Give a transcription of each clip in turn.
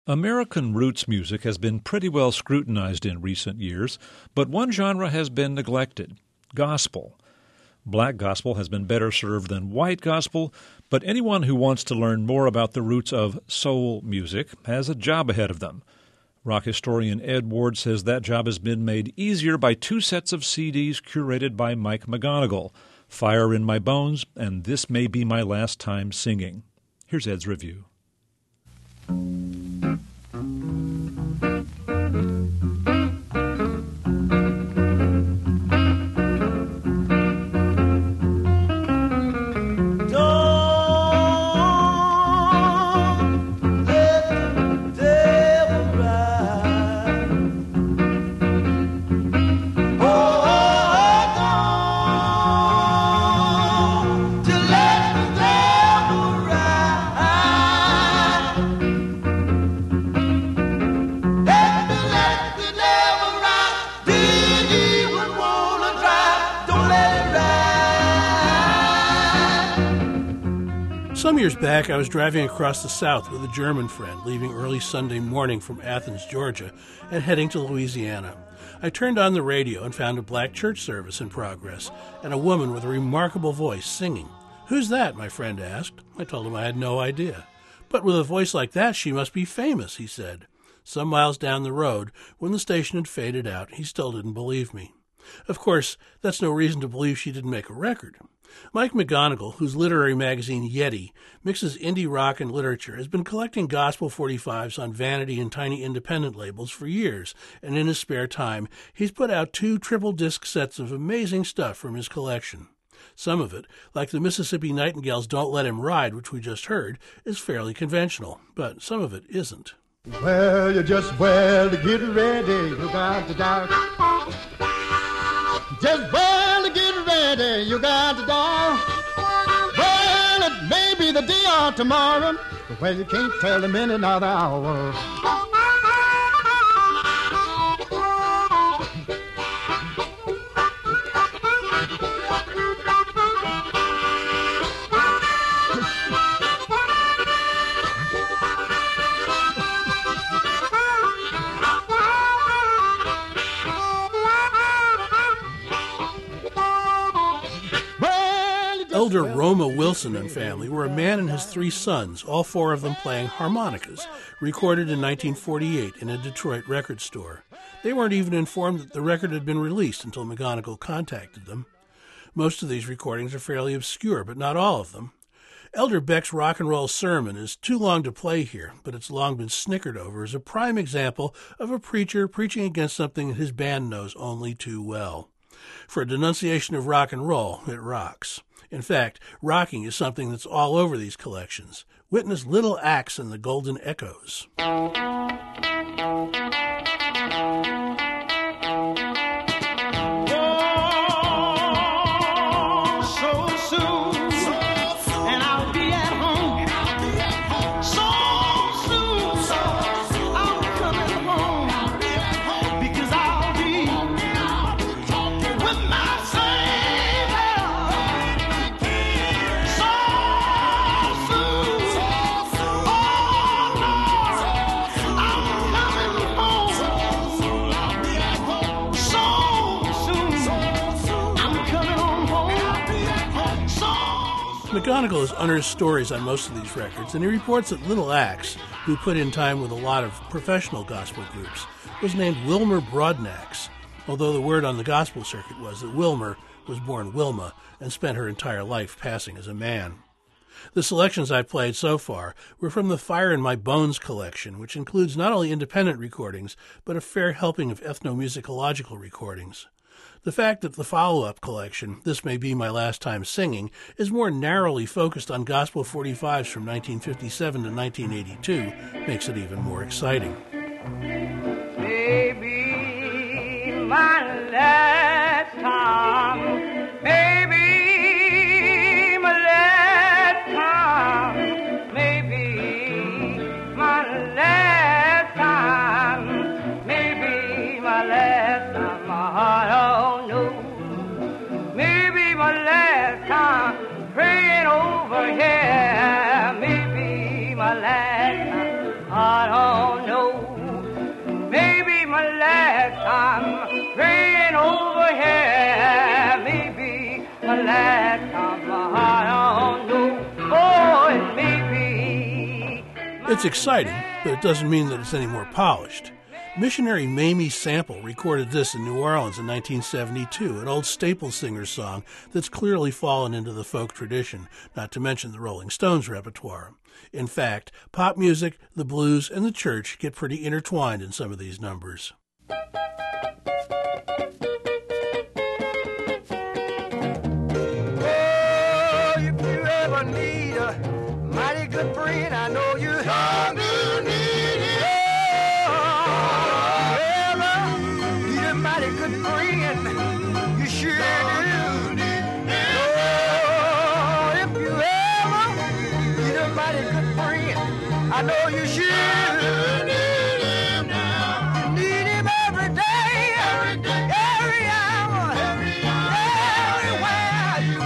American roots music has been pretty well scrutinized in recent years, but one genre has been neglected: gospel. Black gospel has been better served than white gospel, but anyone who wants to learn more about the roots of soul music has a job ahead of them. Rock historian Ed Ward says that job has been made easier by two sets of CDs curated by Mike McGonigal, Fire in My Bones and This May Be My Last Time Singing. Here's Ed's review. Some years back, I was driving across the South with a German friend, leaving early Sunday morning from Athens, Georgia, and heading to Louisiana. I turned on the radio and found a black church service in progress, and a woman with a remarkable voice singing. "Who's that?" my friend asked. I told him I had no idea. "But with a voice like that, she must be famous," he said. Some miles down the road, when the station had faded out, he still didn't believe me. Of course, that's no reason to believe she didn't make a record. Mike McGonigal, whose literary magazine Yeti mixes indie rock and literature, has been collecting gospel 45s on Vanity and tiny independent labels for years, and in his spare time, he's put out 2 triple-disc sets of amazing stuff from his collection. Some of it, like the Mississippi Nightingales' Don't Let Him Ride, which we just heard, is fairly conventional, but some of it isn't. Well, you just to get ready, you got to die. Just to get ready, you got to die. Well, it may be the day or tomorrow, well, you can't tell the minute nor the hour. Elder Roma Wilson and family were a man and his 3 sons, all 4 of them playing harmonicas, recorded in 1948 in a Detroit record store. They weren't even informed that the record had been released until McGonigal contacted them. Most of these recordings are fairly obscure, but not all of them. Elder Beck's rock and roll sermon is too long to play here, but it's long been snickered over as a prime example of a preacher preaching against something that his band knows only too well. For a denunciation of rock and roll, it rocks. In fact, rocking is something that's all over these collections. Witness Little Axe and the Golden Echoes. McGonigal has unearthed stories on most of these records, and he reports that Little Axe, who put in time with a lot of professional gospel groups, was named Wilmer Broadnax, although the word on the gospel circuit was that Wilmer was born Wilma and spent her entire life passing as a man. The selections I've played so far were from the Fire in My Bones collection, which includes not only independent recordings, but a fair helping of ethnomusicological recordings. The fact that the follow-up collection, This May Be My Last Time Singing, is more narrowly focused on Gospel 45s from 1957 to 1982 makes it even more exciting. Maybe my last time, maybe my last time, maybe my last time, maybe my last time, I don't know. Maybe my last time praying over here, maybe my last time, I don't know. yeah, maybe my last time. I don't know. Oh, it may be. It's exciting, but it doesn't mean that it's any more polished. Missionary Mamie Sample recorded this in New Orleans in 1972, an old staple singer song that's clearly fallen into the folk tradition, not to mention the Rolling Stones repertoire. In fact, pop music, the blues, and the church get pretty intertwined in some of these numbers. If you ever need a mighty good friend, I know you do need it. Oh, need a mighty good friend, you sure do. Oh, if you ever need a mighty good friend, I know you sure do. You need him every day, every hour, everywhere you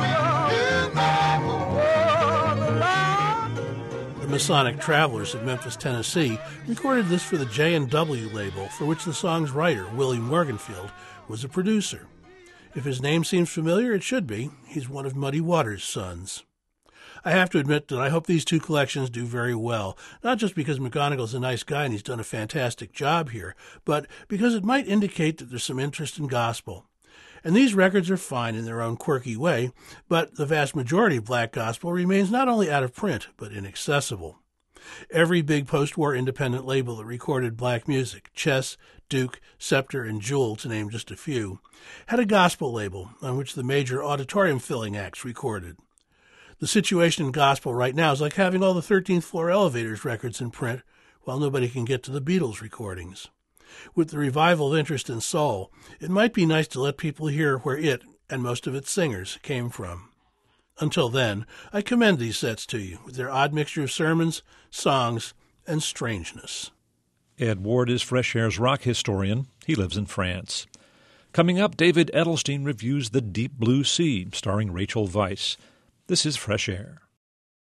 go. The Masonic Travelers of Memphis, Tennessee, recorded this for the J&W label, for which the song's writer, Willie Morganfield, was a producer. If his name seems familiar, it should be. He's one of Muddy Waters' sons. I have to admit that I hope these two collections do very well, not just because McGonigle's a nice guy and he's done a fantastic job here, but because it might indicate that there's some interest in gospel. And these records are fine in their own quirky way, but the vast majority of black gospel remains not only out of print, but inaccessible. Every big post-war independent label that recorded black music, Chess, Duke, Scepter, and Jewel, to name just a few, had a gospel label on which the major auditorium-filling acts recorded. The situation in gospel right now is like having all the 13th Floor Elevators records in print while nobody can get to the Beatles recordings. With the revival of interest in soul, it might be nice to let people hear where it, and most of its singers, came from. Until then, I commend these sets to you, with their odd mixture of sermons, songs, and strangeness. Ed Ward is Fresh Air's rock historian. He lives in France. Coming up, David Edelstein reviews The Deep Blue Sea, starring Rachel Weisz. This is Fresh Air.